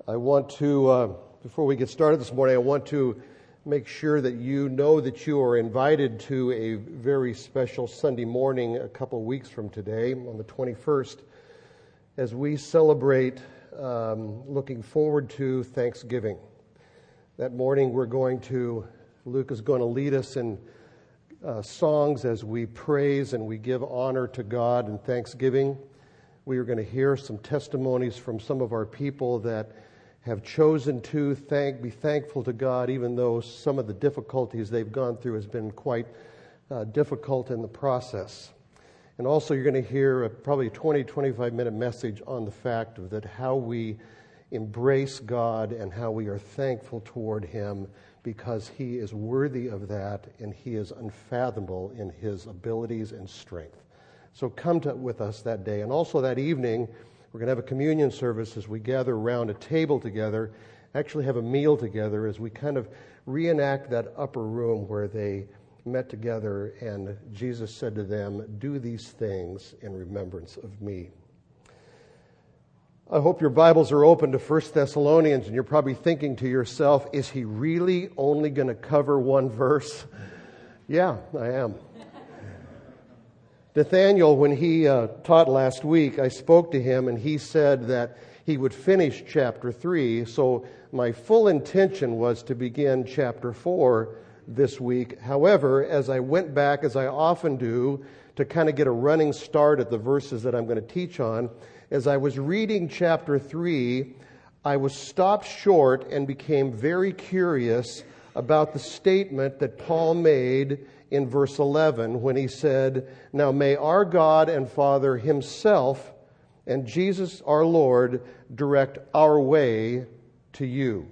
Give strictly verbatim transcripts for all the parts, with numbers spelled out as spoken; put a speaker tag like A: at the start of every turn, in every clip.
A: I want to, uh, before we get started this morning, I want to make sure that you know that you are invited to a very special Sunday morning a couple of weeks from today, on the twenty-first, as we celebrate um, looking forward to Thanksgiving. That morning we're going to, Luke is going to lead us in uh, songs as we praise and we give honor to God in Thanksgiving. We are going to hear some testimonies from some of our people that have chosen to thank, be thankful to God, even though some of the difficulties they've gone through has been quite uh, difficult in the process. And also you're going to hear a probably twenty, twenty-five minute message on the fact of that how we embrace God and how we are thankful toward Him because He is worthy of that and He is unfathomable in His abilities and strength. So come to, with us that day. And also that evening, we're going to have a communion service as we gather around a table together, actually have a meal together as we kind of reenact that upper room where they met together and Jesus said to them, "Do these things in remembrance of me." I hope your Bibles are open to First Thessalonians and you're probably thinking to yourself, is he really only going to cover one verse? Yeah, I am. Nathaniel, when he uh, taught last week, I spoke to him and he said that he would finish chapter three. So my full intention was to begin chapter four this week. However, as I went back, as I often do, to kind of get a running start at the verses that I'm going to teach on, as I was reading chapter three, I was stopped short and became very curious about the statement that Paul made in verse eleven when he said, "Now may our God and Father Himself and Jesus our Lord direct our way to you."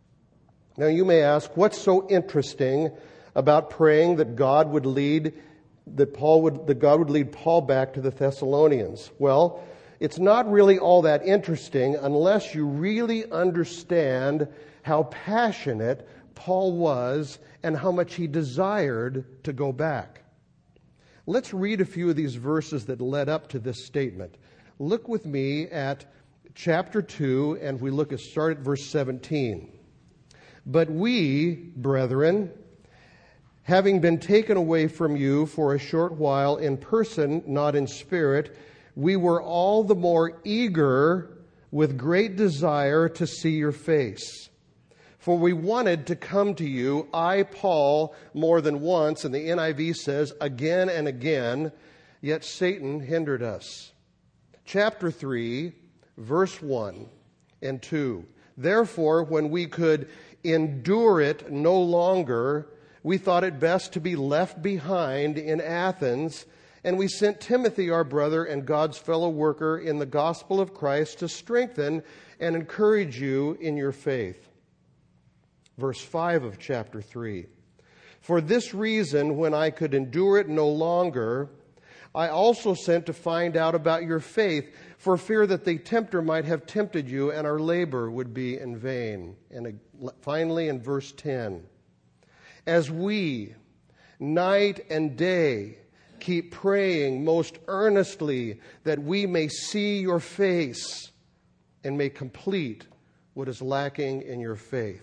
A: Now you may ask, what's so interesting about praying that God would lead, that Paul would, that God would lead Paul back to the Thessalonians? Well, it's not really all that interesting unless you really understand how passionate Paul was and how much he desired to go back. Let's read a few of these verses that led up to this statement. Look with me at chapter two, and we look at start at verse seventeen. "But we, brethren, having been taken away from you for a short while in person, not in spirit, we were all the more eager with great desire to see your face. For we wanted to come to you, I, Paul, more than once," and the N I V says again and again, "yet Satan hindered us." Chapter three, verse one and two. "Therefore, when we could endure it no longer, we thought it best to be left behind in Athens, and we sent Timothy, our brother and God's fellow worker in the gospel of Christ, to strengthen and encourage you in your faith." Verse five of chapter three. "For this reason, when I could endure it no longer, I also sent to find out about your faith, for fear that the tempter might have tempted you and our labor would be in vain." And finally in verse ten. "As we, night and day, keep praying most earnestly that we may see your face and may complete what is lacking in your faith."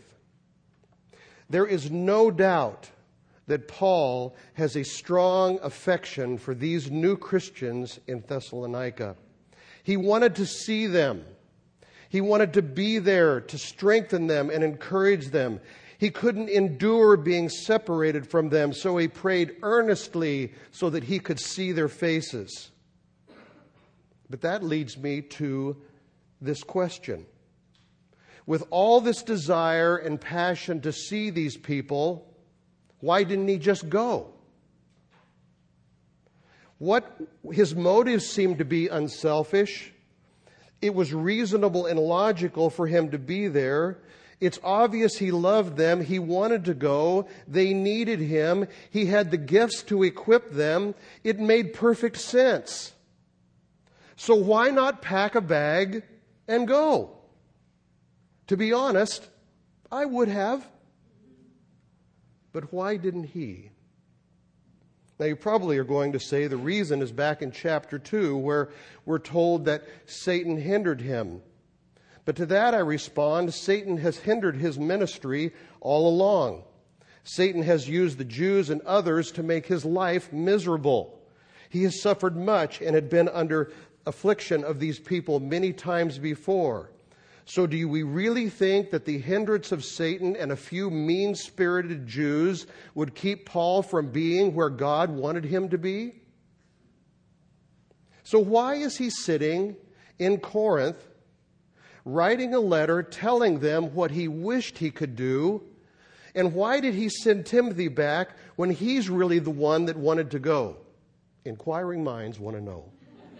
A: There is no doubt that Paul has a strong affection for these new Christians in Thessalonica. He wanted to see them. He wanted to be there to strengthen them and encourage them. He couldn't endure being separated from them, so he prayed earnestly so that he could see their faces. But that leads me to this question. With all this desire and passion to see these people, why didn't he just go? What his motives seemed to be unselfish. It was reasonable and logical for him to be there. It's obvious he loved them. He wanted to go. They needed him. He had the gifts to equip them. It made perfect sense. So why not pack a bag and go? To be honest, I would have. But why didn't he? Now you probably are going to say the reason is back in chapter two, where we're told that Satan hindered him. But to that I respond, Satan has hindered his ministry all along. Satan has used the Jews and others to make his life miserable. He has suffered much and had been under affliction of these people many times before. So do we really think that the hindrance of Satan and a few mean-spirited Jews would keep Paul from being where God wanted him to be? So why is he sitting in Corinth, writing a letter telling them what he wished he could do? And why did he send Timothy back when he's really the one that wanted to go? Inquiring minds want to know.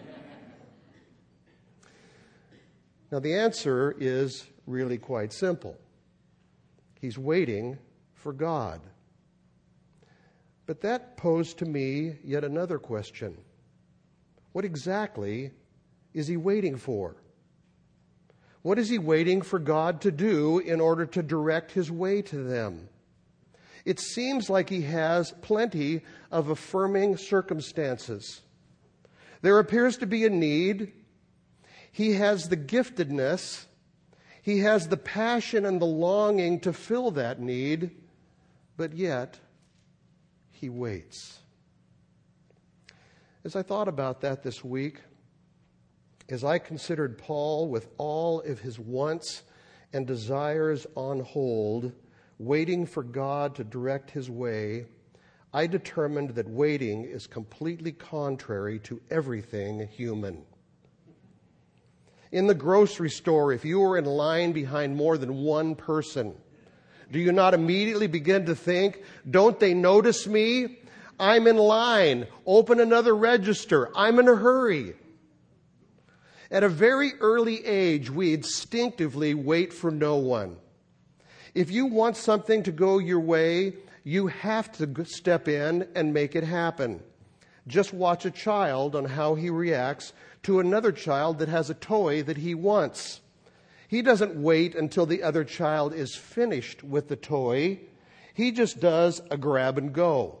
A: Now, the answer is really quite simple. He's waiting for God. But that posed to me yet another question. What exactly is he waiting for? What is he waiting for God to do in order to direct his way to them? It seems like he has plenty of affirming circumstances. There appears to be a need. He has the giftedness. He has the passion and the longing to fill that need, but yet he waits. As I thought about that this week, as I considered Paul with all of his wants and desires on hold, waiting for God to direct his way, I determined that waiting is completely contrary to everything human. In the grocery store, if you were in line behind more than one person, do you not immediately begin to think, don't they notice me? I'm in line. Open another register. I'm in a hurry. At a very early age, we instinctively wait for no one. If you want something to go your way, you have to step in and make it happen. Just watch a child on how he reacts to another child that has a toy that he wants. He doesn't wait until the other child is finished with the toy. He just does a grab and go.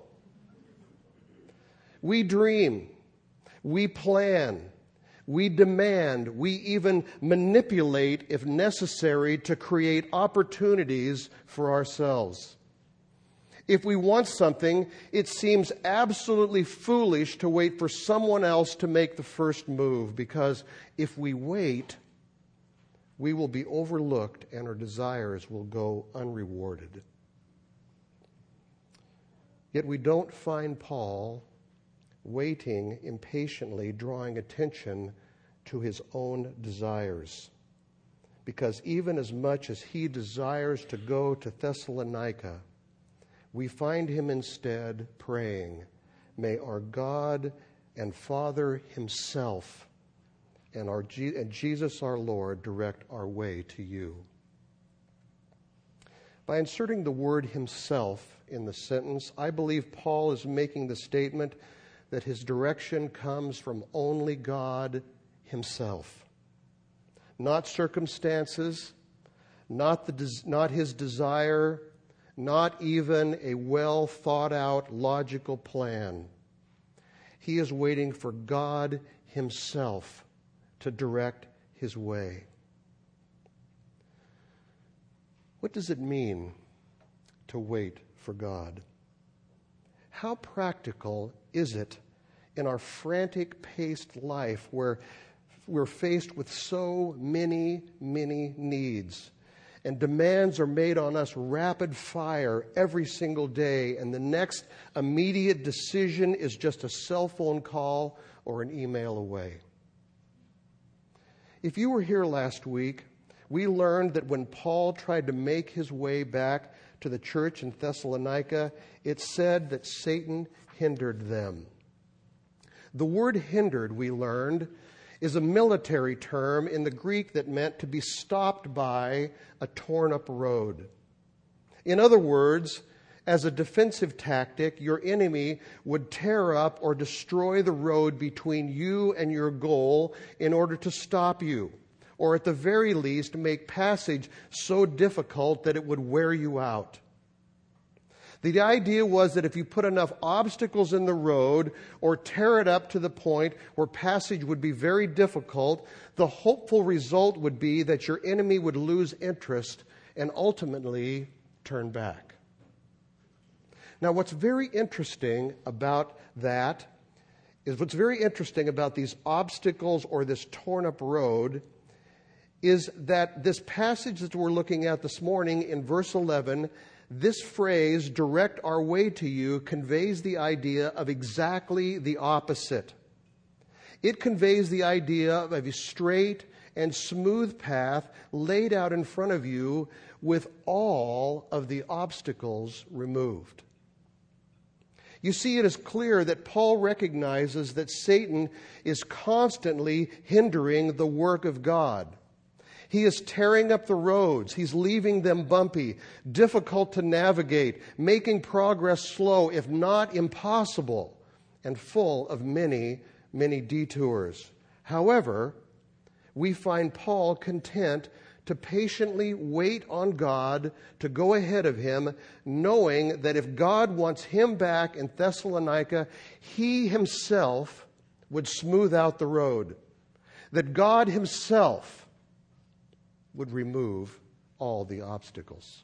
A: We dream. We plan. We demand. We even manipulate, if necessary, to create opportunities for ourselves. If we want something, it seems absolutely foolish to wait for someone else to make the first move, because if we wait, we will be overlooked and our desires will go unrewarded. Yet we don't find Paul waiting impatiently, drawing attention to his own desires. Because even as much as he desires to go to Thessalonica, we find him instead praying, may our God and Father himself and, our Je- and Jesus our Lord direct our way to you. By inserting the word himself in the sentence, I believe Paul is making the statement that his direction comes from only God himself. Not circumstances, not, the des- not his desire, not even a well thought out logical plan. He is waiting for God himself to direct his way. What does it mean to wait for God? How practical is it in our frantic paced life where we're faced with so many, many needs? And demands are made on us rapid fire every single day, and the next immediate decision is just a cell phone call or an email away. If you were here last week, we learned that when Paul tried to make his way back to the church in Thessalonica, it said that Satan hindered them. The word hindered, we learned, is a military term in the Greek that meant to be stopped by a torn-up road. In other words, as a defensive tactic, your enemy would tear up or destroy the road between you and your goal in order to stop you, or at the very least make passage so difficult that it would wear you out. The idea was that if you put enough obstacles in the road or tear it up to the point where passage would be very difficult, the hopeful result would be that your enemy would lose interest and ultimately turn back. Now, what's very interesting about that is what's very interesting about these obstacles or this torn up road is that this passage that we're looking at this morning in verse eleven, this phrase, direct our way to you, conveys the idea of exactly the opposite. It conveys the idea of a straight and smooth path laid out in front of you with all of the obstacles removed. You see, it is clear that Paul recognizes that Satan is constantly hindering the work of God. He is tearing up the roads. He's leaving them bumpy, difficult to navigate, making progress slow, if not impossible, and full of many, many detours. However, we find Paul content to patiently wait on God to go ahead of him, knowing that if God wants him back in Thessalonica, he himself would smooth out the road, that God himself would remove all the obstacles.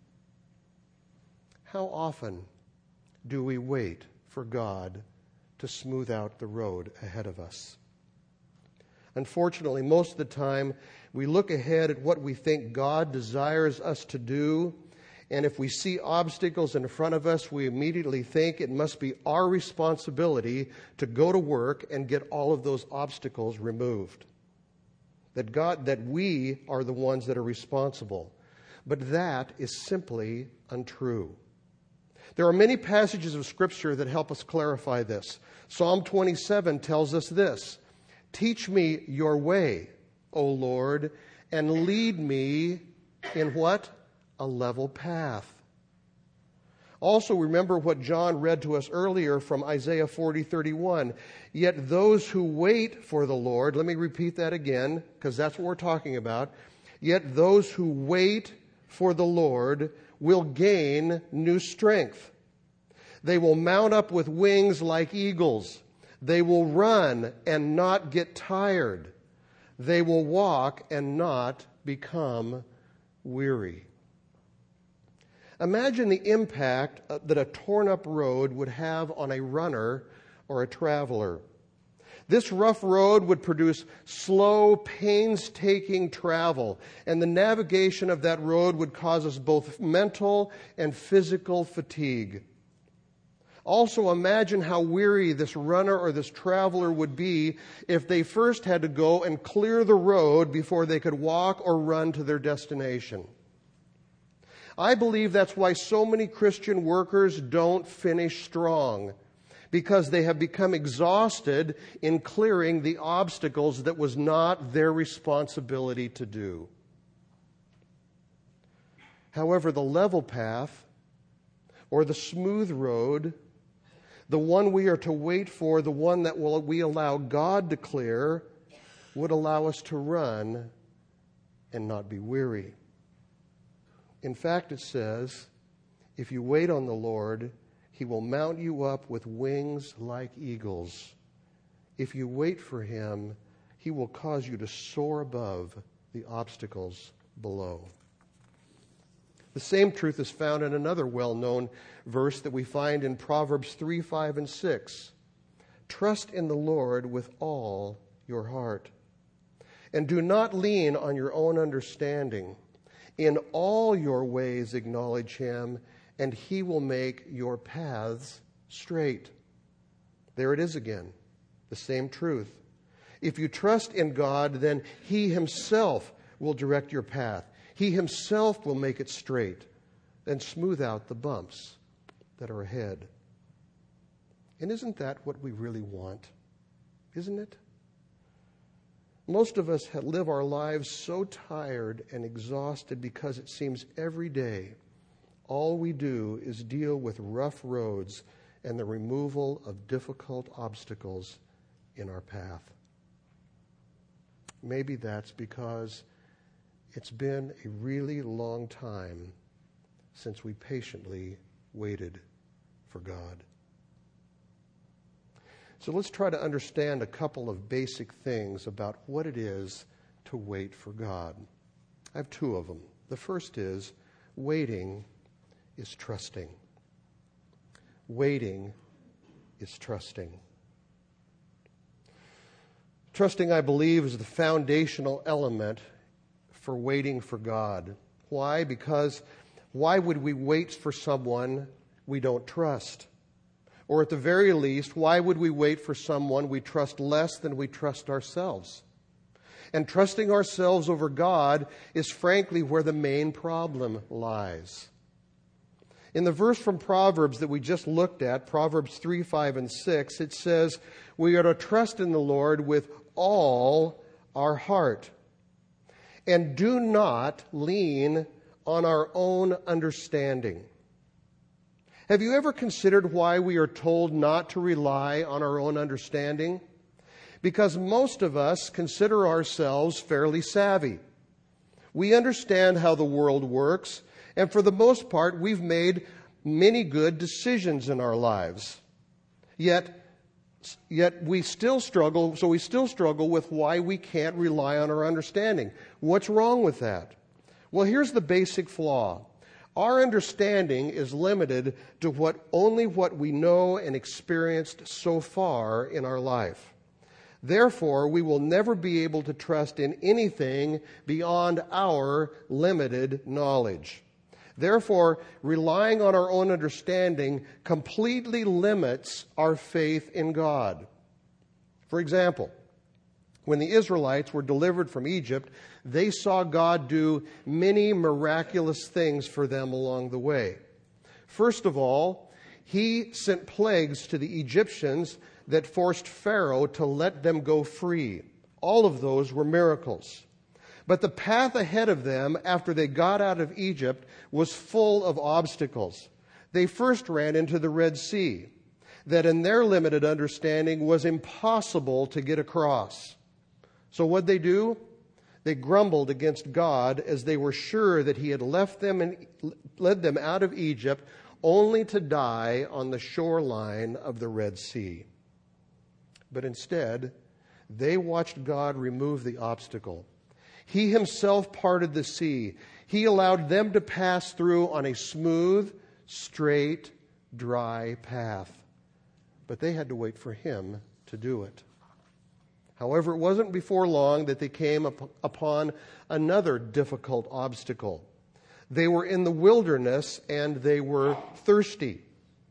A: How often do we wait for God to smooth out the road ahead of us? Unfortunately, most of the time, we look ahead at what we think God desires us to do, and if we see obstacles in front of us, we immediately think it must be our responsibility to go to work and get all of those obstacles removed. That God, that we are the ones that are responsible. But that is simply untrue. There are many passages of Scripture that help us clarify this. Psalm twenty-seven tells us this: teach me your way, O Lord, and lead me in what? A level path. Also, remember what John read to us earlier from Isaiah forty thirty-one. Yet those who wait for the Lord, let me repeat that again, because that's what we're talking about. Yet those who wait for the Lord will gain new strength. They will mount up with wings like eagles. They will run and not get tired. They will walk and not become weary. Imagine the impact that a torn-up road would have on a runner or a traveler. This rough road would produce slow, painstaking travel, and the navigation of that road would cause us both mental and physical fatigue. Also, imagine how weary this runner or this traveler would be if they first had to go and clear the road before they could walk or run to their destination. I believe that's why so many Christian workers don't finish strong, because they have become exhausted in clearing the obstacles that was not their responsibility to do. However, the level path or the smooth road, the one we are to wait for, the one that will we allow God to clear, would allow us to run and not be weary. In fact, it says, if you wait on the Lord, He will mount you up with wings like eagles. If you wait for Him, He will cause you to soar above the obstacles below. The same truth is found in another well-known verse that we find in Proverbs three, five, and six. Trust in the Lord with all your heart, and do not lean on your own understanding. In all your ways acknowledge Him, and He will make your paths straight. There it is again, the same truth. If you trust in God, then He Himself will direct your path. He Himself will make it straight and smooth out the bumps that are ahead. And isn't that what we really want? Isn't it? Most of us live our lives so tired and exhausted because it seems every day all we do is deal with rough roads and the removal of difficult obstacles in our path. Maybe that's because it's been a really long time since we patiently waited for God. So let's try to understand a couple of basic things about what it is to wait for God. I have two of them. The first is waiting is trusting. Waiting is trusting. Trusting, I believe, is the foundational element for waiting for God. Why? Because why would we wait for someone we don't trust? Or at the very least, why would we wait for someone we trust less than we trust ourselves? And trusting ourselves over God is frankly where the main problem lies. In the verse from Proverbs that we just looked at, Proverbs three, five, and six, it says, we are to trust in the Lord with all our heart, and do not lean on our own understanding. Have you ever considered why we are told not to rely on our own understanding? Because most of us consider ourselves fairly savvy. We understand how the world works, and for the most part, we've made many good decisions in our lives. Yet, yet we still struggle, so we still struggle with why we can't rely on our understanding. What's wrong with that? Well, here's the basic flaw. Our understanding is limited to what only what we know and experienced so far in our life. Therefore, we will never be able to trust in anything beyond our limited knowledge. Therefore, relying on our own understanding completely limits our faith in God. For example, when the Israelites were delivered from Egypt, they saw God do many miraculous things for them along the way. First of all, He sent plagues to the Egyptians that forced Pharaoh to let them go free. All of those were miracles. But the path ahead of them after they got out of Egypt was full of obstacles. They first ran into the Red Sea, that in their limited understanding was impossible to get across. So what'd they do? They grumbled against God as they were sure that He had left them and led them out of Egypt only to die on the shoreline of the Red Sea. But instead, they watched God remove the obstacle. He Himself parted the sea. He allowed them to pass through on a smooth, straight, dry path. But they had to wait for Him to do it. However, it wasn't before long that they came up upon another difficult obstacle. They were in the wilderness and they were thirsty.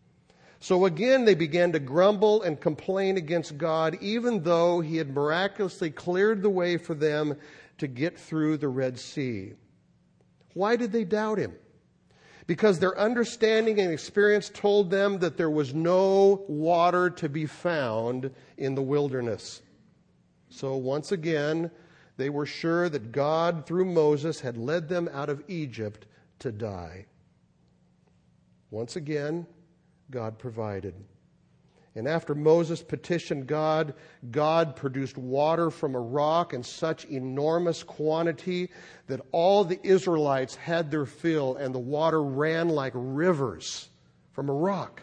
A: So again, they began to grumble and complain against God, even though He had miraculously cleared the way for them to get through the Red Sea. Why did they doubt Him? Because their understanding and experience told them that there was no water to be found in the wilderness. So once again, they were sure that God, through Moses, had led them out of Egypt to die. Once again, God provided. And after Moses petitioned God, God produced water from a rock in such enormous quantity that all the Israelites had their fill, and the water ran like rivers from a rock.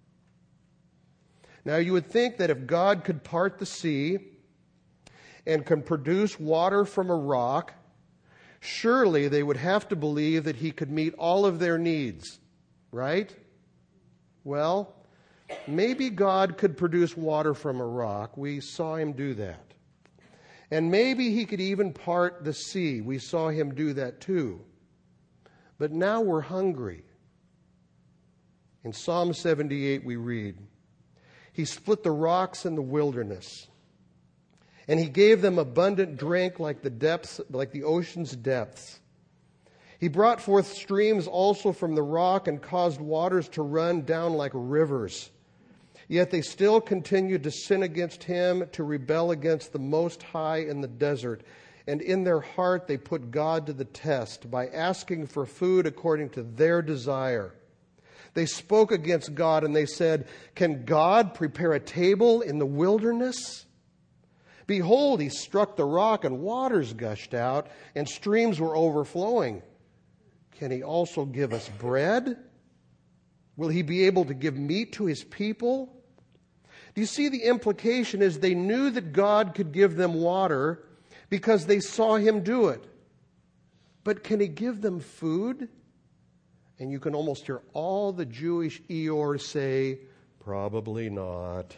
A: Now you would think that if God could part the sea and can produce water from a rock, surely they would have to believe that He could meet all of their needs, right? Well, maybe God could produce water from a rock. We saw Him do that. And maybe He could even part the sea. We saw Him do that too. But now we're hungry. In Psalm seventy-eight we read, He split the rocks in the wilderness, and He gave them abundant drink like the depths, like the ocean's depths. He brought forth streams also from the rock and caused waters to run down like rivers. Yet they still continued to sin against Him, to rebel against the Most High in the desert. And in their heart they put God to the test by asking for food according to their desire. They spoke against God and they said, "Can God prepare a table in the wilderness? Behold, He struck the rock and waters gushed out and streams were overflowing. Can He also give us bread?" Will he be able to give meat to his people? Do you see the implication is they knew that God could give them water because they saw him do it. But can he give them food? And you can almost hear all the Jewish Eeyores say, probably not.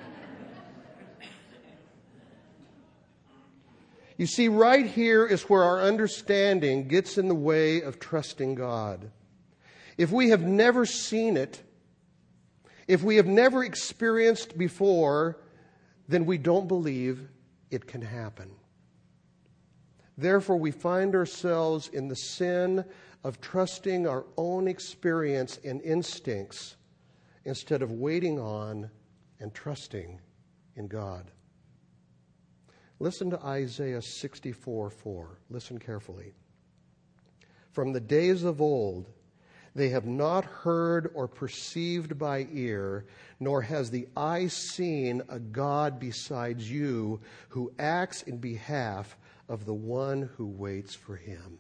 A: You see, right here is where our understanding gets in the way of trusting God. If we have never seen it, if we have never experienced before, then we don't believe it can happen. Therefore, we find ourselves in the sin of trusting our own experience and instincts instead of waiting on and trusting in God. Listen to Isaiah sixty-four four. Listen carefully. From the days of old, they have not heard or perceived by ear, nor has the eye seen a God besides you who acts in behalf of the one who waits for him.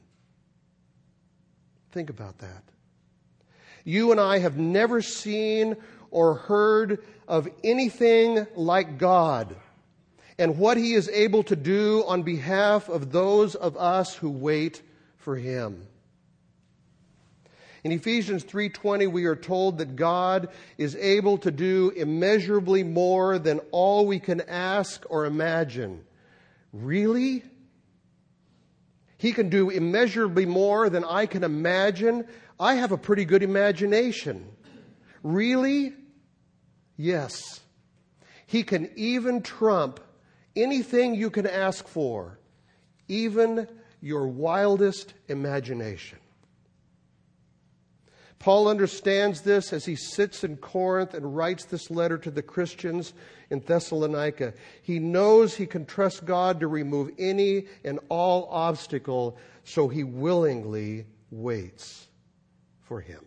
A: Think about that. You and I have never seen or heard of anything like God and what he is able to do on behalf of those of us who wait for him. In Ephesians three twenty, we are told that God is able to do immeasurably more than all we can ask or imagine. Really? He can do immeasurably more than I can imagine? I have a pretty good imagination. Really? Yes. He can even trump anything you can ask for, even your wildest imagination. Paul understands this as he sits in Corinth and writes this letter to the Christians in Thessalonica. He knows he can trust God to remove any and all obstacle, so he willingly waits for him.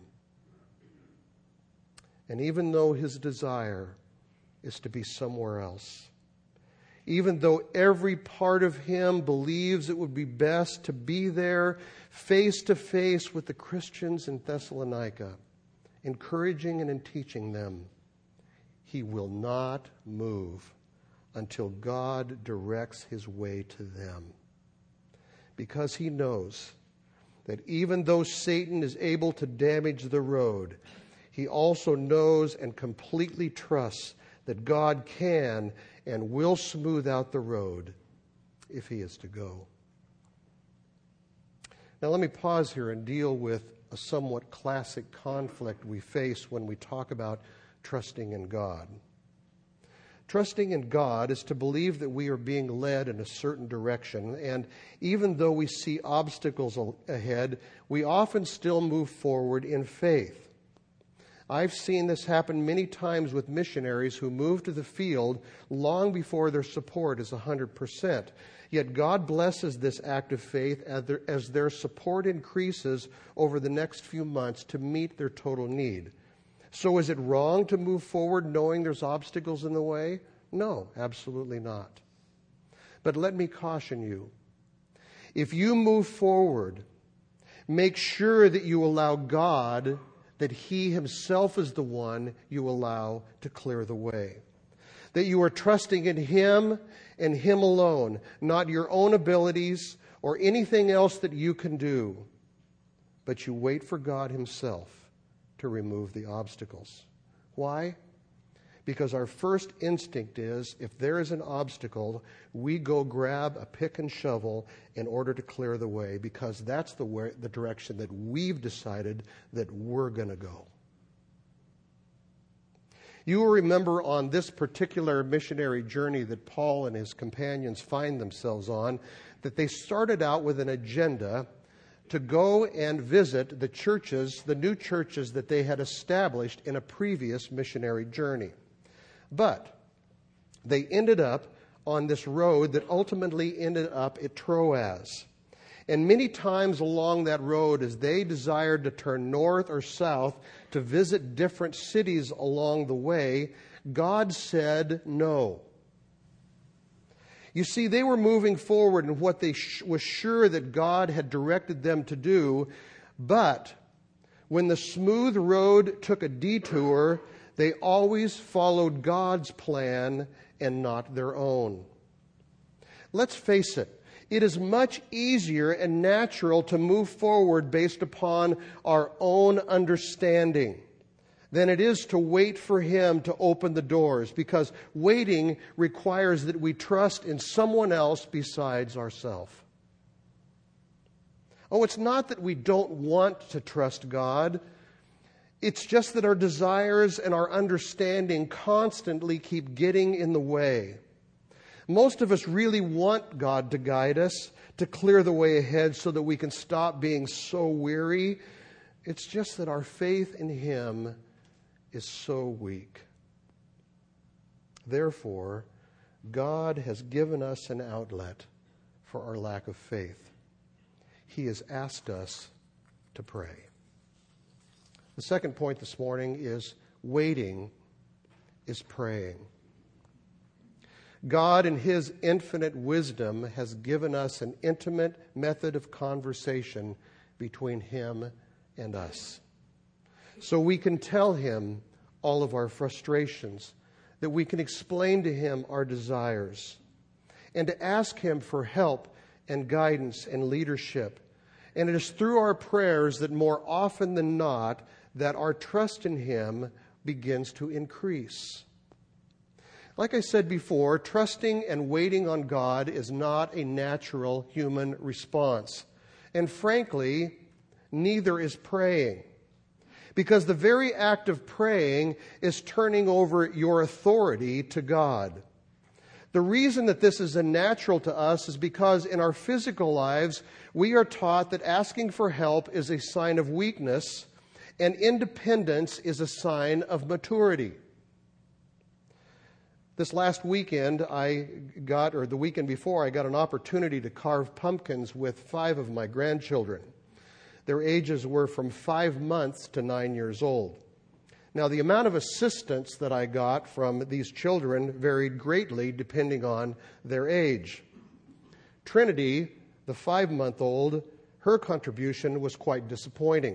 A: And even though his desire is to be somewhere else, even though every part of him believes it would be best to be there face to face with the Christians in Thessalonica, encouraging and teaching them, he will not move until God directs his way to them. Because he knows that even though Satan is able to damage the road, he also knows and completely trusts that God can and will smooth out the road if he is to go. Now let me pause here and deal with a somewhat classic conflict we face when we talk about trusting in God. Trusting in God is to believe that we are being led in a certain direction, and even though we see obstacles ahead, we often still move forward in faith. I've seen this happen many times with missionaries who move to the field long before their support is one hundred percent. Yet God blesses this act of faith as their, as their support increases over the next few months to meet their total need. So is it wrong to move forward knowing there's obstacles in the way? No, absolutely not. But let me caution you. If you move forward, make sure that you allow God, that he himself is the one you allow to clear the way. That you are trusting in him and him alone, not your own abilities or anything else that you can do. But you wait for God himself to remove the obstacles. Why? Because our first instinct is, if there is an obstacle, we go grab a pick and shovel in order to clear the way, because that's the way, the direction that we've decided that we're going to go. You will remember on this particular missionary journey that Paul and his companions find themselves on, that they started out with an agenda to go and visit the churches, the new churches that they had established in a previous missionary journey. But they ended up on this road that ultimately ended up at Troas. And many times along that road, as they desired to turn north or south to visit different cities along the way, God said no. You see, they were moving forward in what they sh- was sure that God had directed them to do, but When the smooth road took a detour, they always followed God's plan and not their own. Let's face it, it is much easier and natural to move forward based upon our own understanding than it is to wait for Him to open the doors, because waiting requires that we trust in someone else besides ourselves. Oh, it's not that we don't want to trust God. It's just that our desires and our understanding constantly keep getting in the way. Most of us really want God to guide us, to clear the way ahead so that we can stop being so weary. It's just that our faith in Him is so weak. Therefore, God has given us an outlet for our lack of faith. He has asked us to pray. The second point this morning is waiting is praying. God, in His infinite wisdom, has given us an intimate method of conversation between Him and us. So we can tell Him all of our frustrations, that we can explain to Him our desires, and to ask Him for help and guidance and leadership. And it is through our prayers that more often than not, that our trust in Him begins to increase. Like I said before, trusting and waiting on God is not a natural human response. And frankly, neither is praying. Because the very act of praying is turning over your authority to God. The reason that this is unnatural to us is because in our physical lives, we are taught that asking for help is a sign of weakness, and independence is a sign of maturity. This last weekend, I got, or the weekend before, I got an opportunity to carve pumpkins with five of my grandchildren. Their ages were from five months to nine years old. Now, the amount of assistance that I got from these children varied greatly depending on their age. Trinity, the five-month-old, her contribution was quite disappointing.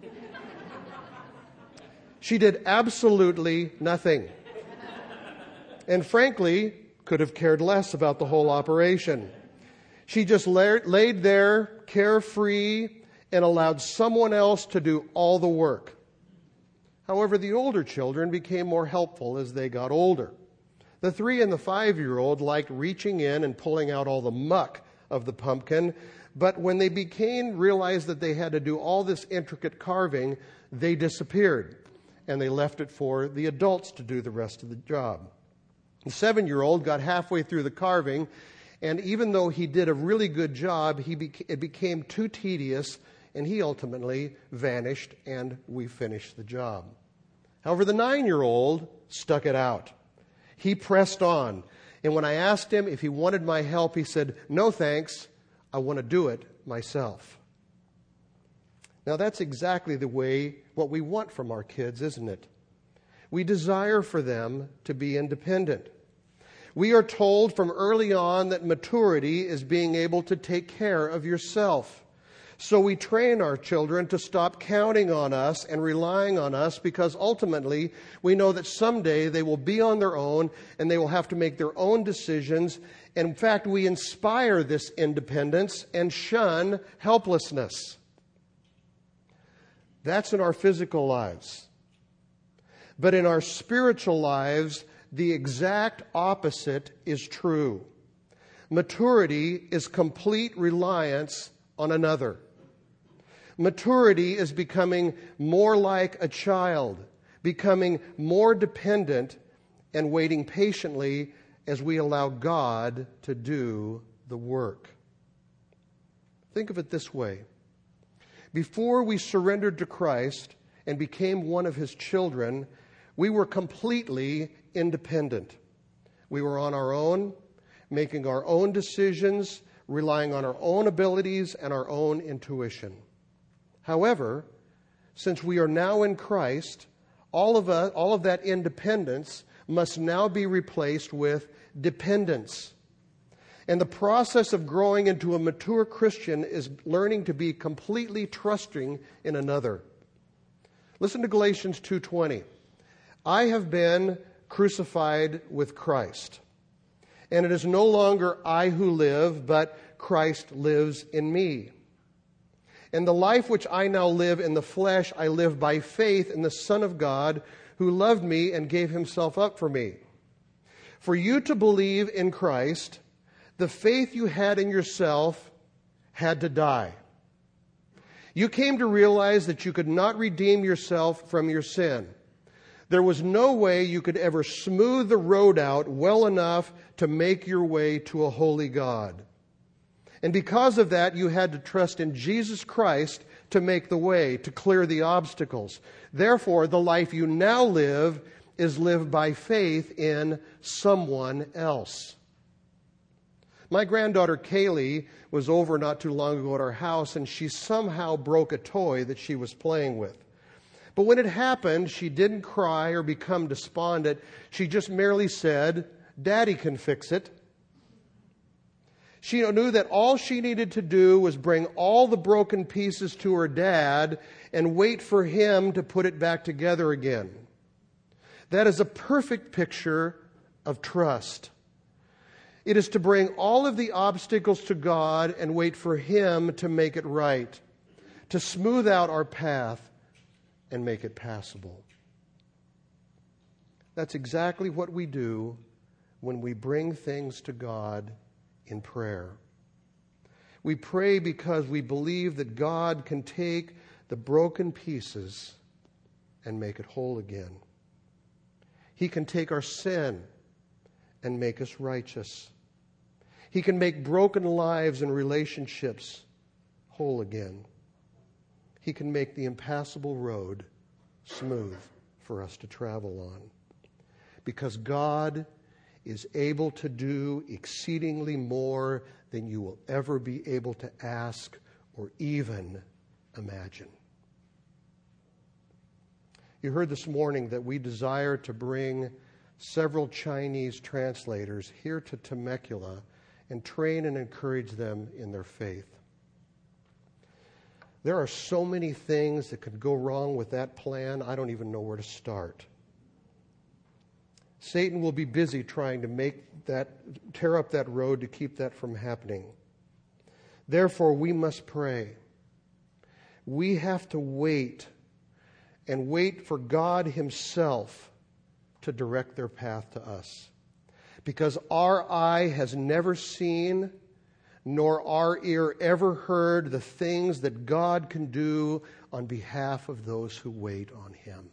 A: She did absolutely nothing. And frankly, could have cared less about the whole operation. She just laid there, carefree, and allowed someone else to do all the work. However, the older children became more helpful as they got older. The three and the five-year-old liked reaching in and pulling out all the muck of the pumpkin, but when they became realized that they had to do all this intricate carving, they disappeared, and they left it for the adults to do the rest of the job. The seven-year-old got halfway through the carving, and even though he did a really good job, he beca- it became too tedious, and he ultimately vanished, and we finished the job. However, the nine-year-old stuck it out. He pressed on, and when I asked him if he wanted my help, he said, "No thanks, I want to do it myself." Now that's exactly the way, what we want from our kids, isn't it? We desire for them to be independent. We are told from early on that maturity is being able to take care of yourself. So we train our children to stop counting on us and relying on us, because ultimately we know that someday they will be on their own and they will have to make their own decisions. And in fact, we inspire this independence and shun helplessness. That's in our physical lives. But in our spiritual lives, the exact opposite is true. Maturity is complete reliance on another. Maturity is becoming more like a child, becoming more dependent, and waiting patiently as we allow God to do the work. Think of it this way. Before we surrendered to Christ and became one of His children, we were completely independent. We were on our own, making our own decisions, relying on our own abilities and our own intuition. However, since we are now in Christ, all of us, all of that independence must now be replaced with dependence. And the process of growing into a mature Christian is learning to be completely trusting in another. Listen to Galatians two twenty. I have been crucified with Christ, and it is no longer I who live, but Christ lives in me. And the life which I now live in the flesh, I live by faith in the Son of God, who loved me and gave himself up for me. For you to believe in Christ, the faith you had in yourself had to die. You came to realize that you could not redeem yourself from your sin. There was no way you could ever smooth the road out well enough to make your way to a holy God. And because of that, you had to trust in Jesus Christ to make the way, to clear the obstacles. Therefore, the life you now live is lived by faith in someone else. My granddaughter Kaylee was over not too long ago at our house, and she somehow broke a toy that she was playing with. But when it happened, she didn't cry or become despondent. She just merely said, "Daddy can fix it." She knew that all she needed to do was bring all the broken pieces to her dad and wait for him to put it back together again. That is a perfect picture of trust. It is to bring all of the obstacles to God and wait for him to make it right, to smooth out our path and make it passable. That's exactly what we do when we bring things to God in prayer. We pray because we believe that God can take the broken pieces and make it whole again. He can take our sin and make us righteous. He can make broken lives and relationships whole again. He can make the impassable road smooth for us to travel on. Because God is able to do exceedingly more than you will ever be able to ask or even imagine. You heard this morning that we desire to bring several Chinese translators here to Temecula and train and encourage them in their faith. There are so many things that could go wrong with that plan, I don't even know where to start. Satan will be busy trying to make that, tear up that road to keep that from happening. Therefore, we must pray. We have to wait and wait for God himself to direct their path to us. Because our eye has never seen, nor our ear ever heard the things that God can do on behalf of those who wait on him.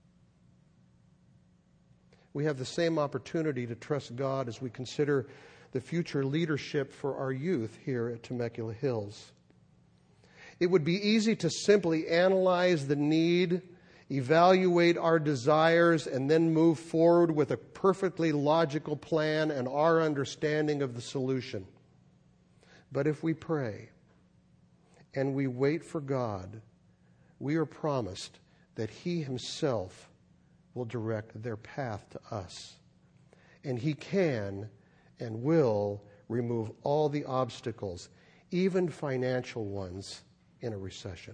A: We have the same opportunity to trust God as we consider the future leadership for our youth here at Temecula Hills. It would be easy to simply analyze the need, evaluate our desires, and then move forward with a perfectly logical plan and our understanding of the solution. But if we pray and we wait for God, we are promised that he himself will direct their path to us. And he can and will remove all the obstacles, even financial ones, in a recession.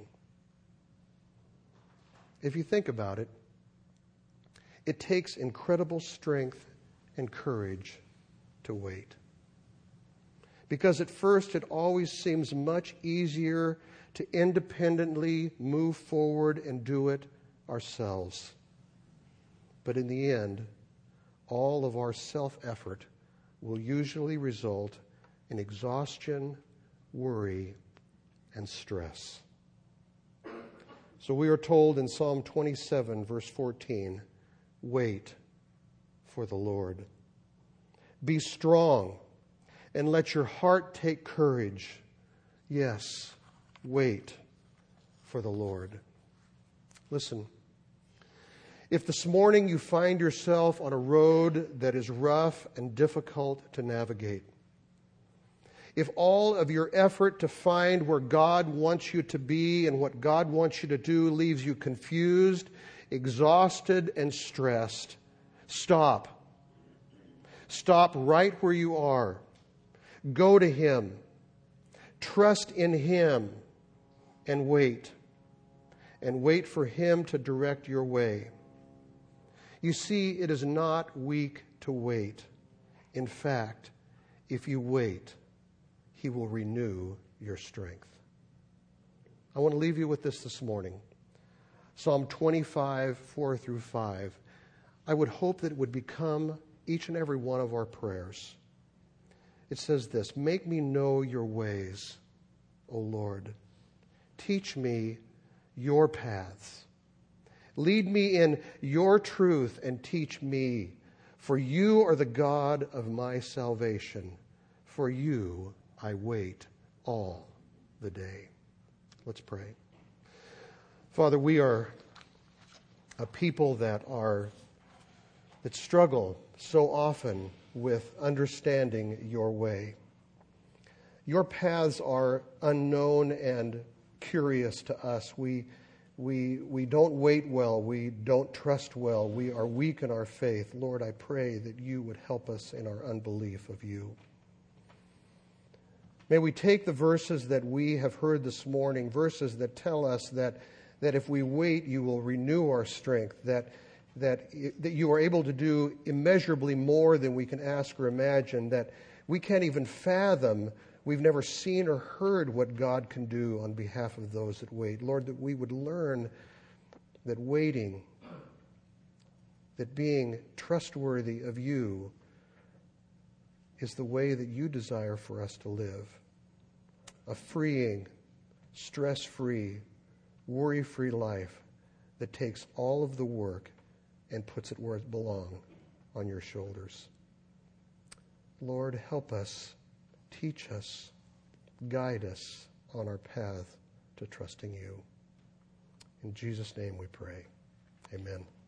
A: If you think about it, it takes incredible strength and courage to wait. Because at first it always seems much easier to independently move forward and do it ourselves. But in the end, all of our self-effort will usually result in exhaustion, worry, and stress. So we are told in Psalm twenty-seven, verse fourteen, wait for the Lord. Be strong and let your heart take courage. Yes, wait for the Lord. Listen. If this morning you find yourself on a road that is rough and difficult to navigate, if all of your effort to find where God wants you to be and what God wants you to do leaves you confused, exhausted, and stressed, stop. Stop right where you are. Go to him. Trust in him and wait. and wait for Him to direct your way. You see, it is not weak to wait. In fact, if you wait, He will renew your strength. I want to leave you with this this morning. Psalm twenty-five, four through five. I would hope that it would become each and every one of our prayers. It says this, "Make me know your ways, O Lord. Teach me your paths. Lead me in your truth and teach me, for you are the God of my salvation. For you I wait all the day." Let's pray. Father, we are a people that are that struggle so often with understanding your way. Your paths are unknown and curious to us. We we we don't wait well. We don't trust well. We are weak in our faith. Lord, I pray that you would help us in our unbelief of you. May we take the verses that we have heard this morning, verses that tell us that, that if we wait, you will renew our strength, that, that, that you are able to do immeasurably more than we can ask or imagine, that we can't even fathom. We've never seen or heard what God can do on behalf of those that wait. Lord, that we would learn that waiting, that being trustworthy of you is the way that you desire for us to live. A freeing, stress-free, worry-free life that takes all of the work and puts it where it belongs, on your shoulders. Lord, help us, teach us, guide us on our path to trusting you. In Jesus' name we pray. Amen.